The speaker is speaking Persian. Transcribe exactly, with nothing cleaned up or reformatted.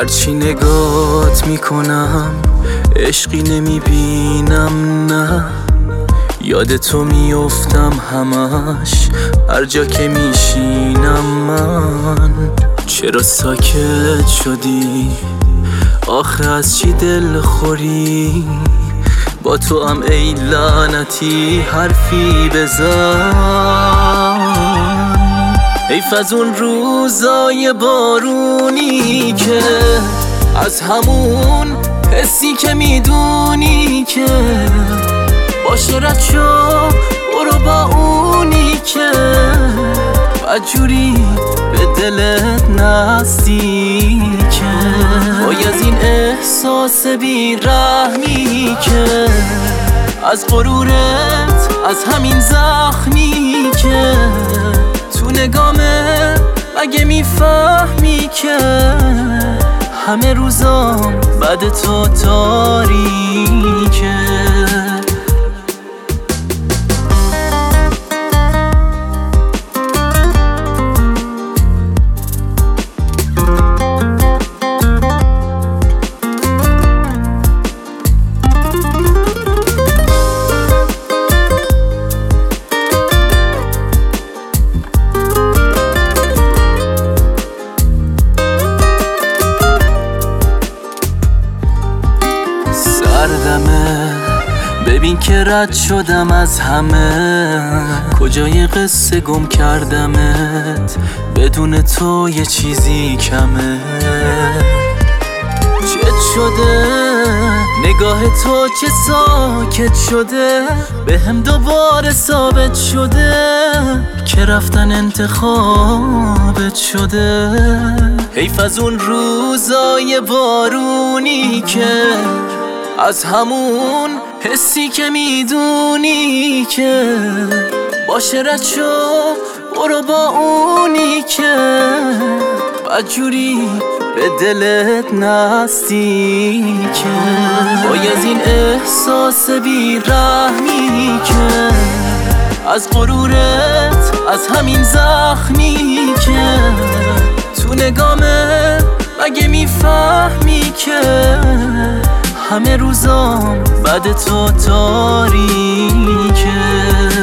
هرچی نگات میکنم عشقی نمیبینم، نه یاد تو میافتم همش هر جا که میشینم. من چرا ساکت شدی؟ آخه از چی دل خوری؟ با تو هم ای لعنتی حرفی بزن. حیف از اون روزای بارونی که از همون حسی که میدونی که باشه رد شو برو با اونی که بدجوری به دلت نزدیکه. وای از این احساس بیرحمی که از غرورت، از همین زخمی که تو نگامه مگه میفهمی که همه روزام بعد تو تاریکه. سردمه ببین که رد شدم از همه، کجای قصه گم کردمت، بدون تو یه چیزی کمه. چت شده نگاه تو چه ساکت شده، به هم دوباره ثابت شده که رفتن انتخابت شده. حیف از اون روزای بارونی که از همون حسی که میدونی که باشه رد شو برو با اونی که بدجوری به دلت نزدیکه. وای از این احساس بیرحمی که از غرورت، از همین زخمی که تو نگامه مگه میفهمی که همه روزام بعد تو تاریکه.